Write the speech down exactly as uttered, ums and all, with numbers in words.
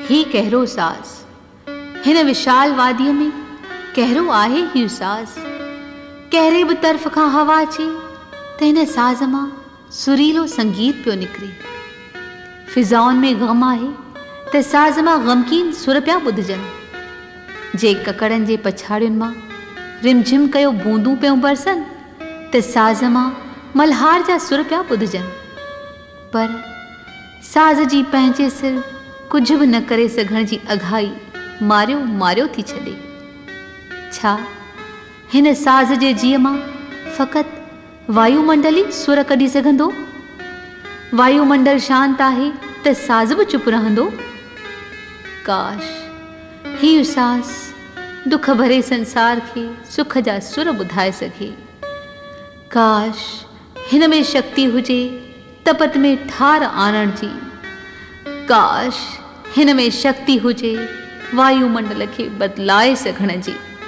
ही कहिड़ो साज़, हिन विशाल वादीअ में कहिड़ो आहे हीउ साज़। कहिड़े बि तरफ़ खां हवा अचे त हिन साज़ मां सुरीलो संगीत पियो निकिरे। फिज़ाउनि में ग़म आहे त साज़ मां ग़मकीन सुर पिया ॿुधजनि। जे ककड़नि जे पछाड़ियुनि मां रिमझिम कयो बूंदूं पियूं बरसनि त साज़ मां मल्हार जा सुर पिया ॿुधजनि। पर साज़ जी पंहिंजे सिर कुझु बि न करे सघण जी अघाई मारियो मारियो थी छॾे। छा हिन साज़ जे जीअ मां फ़क़ति वायुमंडल ई सुर कढी सघंदो? वायुमंडल शांत आहे त साज़ बि चुप रहंदो? काश हीउ साज़ दुख भरे संसार खे सुख जा सुर ॿुधाए सघे। काश हिन में शक्ति हुजे तपत में ठार आणण जी। काश हिन में शक्ति हुजे वायुमंडल खे बदलाए सघण जी।